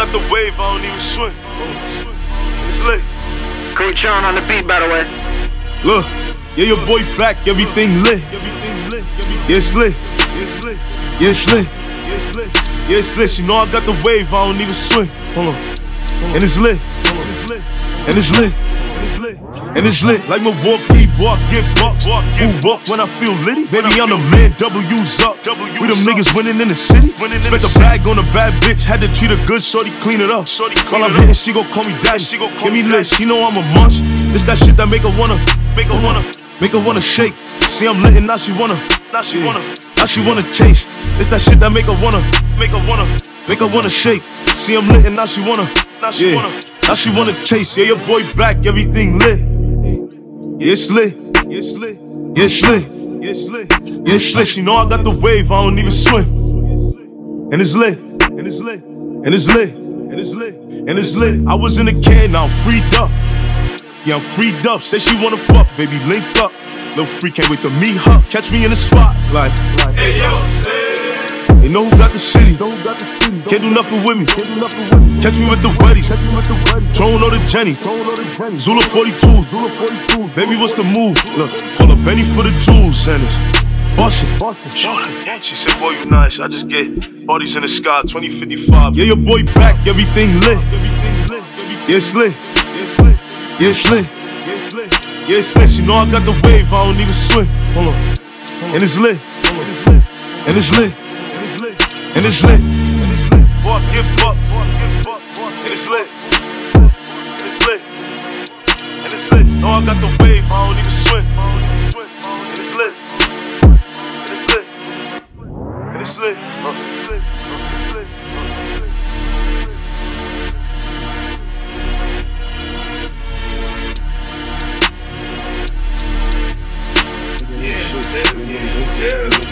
got the wave, I don't even swim. It's lit. Cool John on the beat, by the way. Look, yeah, your boy back, everything lit. Yeah, it's lit. Yeah, it's lit. Yeah, it's lit. You know I got the wave, I don't even swim. Hold on. And it's lit. And it's lit. And it's lit like Milwaukee, boy, I get bucks. Who walk when I feel litty? Baby, I'm the man, W's up. We them niggas winning in the city. Spent a bag on a bad bitch, had to treat her good, shorty clean it up. While I'm hitting, she gon' call me daddy. Give me lit, she know I'm a munch. This that shit that make her wanna shake. See, I'm lit and now she wanna taste. It's that shit that make her wanna shake. See, I'm lit and now she wanna taste. Yeah, your boy back, everything lit. Yeah, it's lit. Yeah, it's lit. Yeah, it's lit. Yeah, it's lit. You know I got the wave, I don't even swim. And it's lit. And it's lit. And it's lit. And it's lit. And it's lit. I was in the can, now I'm freed up. Yeah, I'm freed up. Say she wanna fuck, baby, link up. Little freak can't wait to meet her. Catch me in the spot, like Hey yo, say. they know who got the city. Can't do nothing with me. Catch me with the weddies. Drone or the Jenny. Zula 42s. Baby, what's the move? Look, pull up Benny for the jewels and it's bustin'. She said, boy, you nice. I just get parties in the sky, 2055. Yeah, your boy back, everything lit. Yeah, it's lit. Yeah, it's lit. Yeah, it's lit. You know I got the wave, I don't even swim. Hold on. And it's lit. And it's lit. And it's lit. Boy, I give bucks. And it's lit. And it's lit. And it's lit. No, I got the wave, I don't even swim. And it's lit. And it's lit. And it's lit. Yeah.